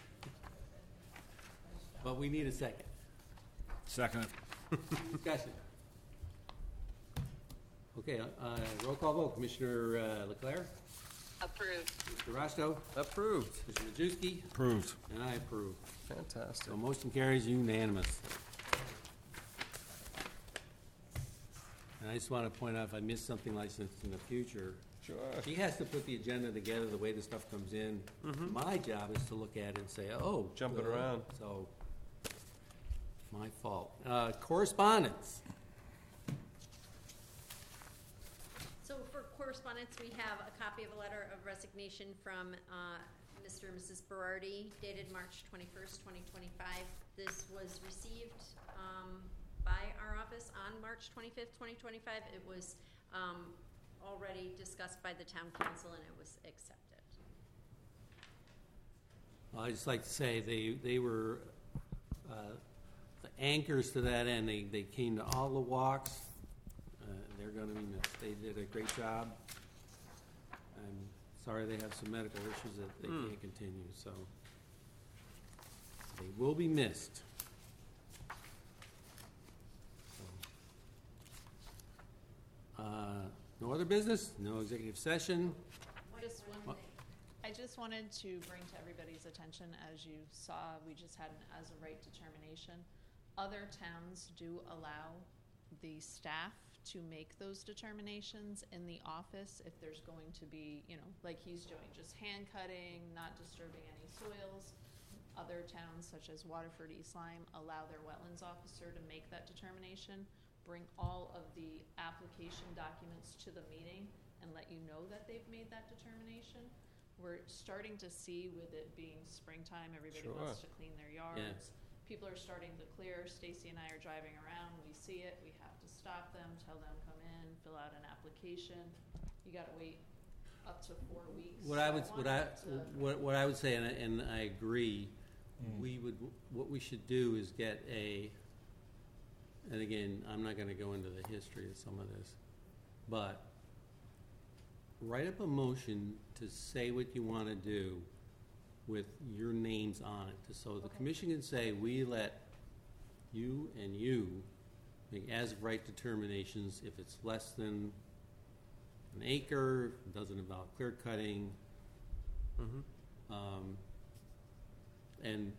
Nice job. But we need a second. Second. Discussion. Okay, roll call vote. Commissioner Leclerc? Approved. Mr. Rosto? Approved. Mr. Majewski? Approved. And I approve. Fantastic. So motion carries unanimous. And I just want to point out, if I miss something like this in the future, Sure. he has to put the agenda together the way the stuff comes in. My job is to look at it and say, oh. Jump it around. So, my fault. Correspondence. So for correspondence, we have a copy of a letter of resignation from Mr. and Mrs. Berardi, dated March 21st, 2025. This was received by our office on March 25th, 2025. It was already discussed by the town council, and it was accepted. Well, I'd just like to say they were the anchors to that end. They came to all the walks. They're going to be missed. They did a great job. I'm sorry they have some medical issues that they can't continue, so they will be missed. No other business? No executive session? Just one thing. I just wanted to bring to everybody's attention, as you saw, we just had an as of right determination. Other towns do allow the staff to make those determinations in the office if there's going to be, like he's doing, just hand cutting, not disturbing any soils. Other towns, such as Waterford, East Lyme, allow their wetlands officer to make that determination, bring all of the application documents to the meeting, and let you know that they've made that determination. We're starting to see, with it being springtime, everybody wants to clean their yards. Yeah. People are starting to clear. Stacy and I are driving around. We see it. We have to stop them, tell them come in, fill out an application. You got to wait up to 4 weeks. What I would say, and I agree, what we should do is get and again, I'm not going to go into the history of some of this, but write up a motion to say what you want to do with your names on it, so the commission can say, we let you and you make as-of-right determinations if it's less than an acre, it doesn't involve clear cutting, and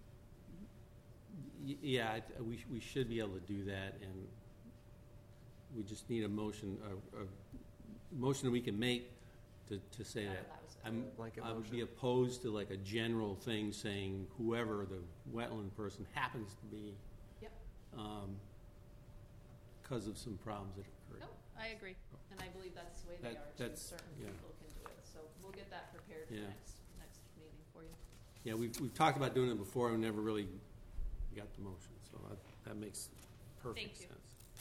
we should be able to do that, and we just need a motion that we can make to say that. I would be opposed to like a general thing saying whoever the wetland person happens to be. Yep. Because of some problems that occurred. No, I agree, and I believe that's the way they are too. Certain people can do it, so we'll get that prepared for next meeting for you. Yeah, we've talked about doing it before and never really got the motion, so that makes perfect sense.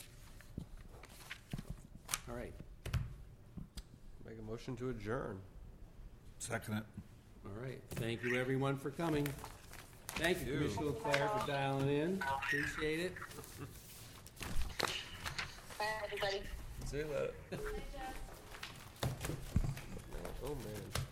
All right. Make a motion to adjourn. Second it. All right. Thank you, everyone, for coming. Thank you, Commissioner Leclerc, for dialing in. Appreciate it. Bye, everybody. See you later. Oh, man.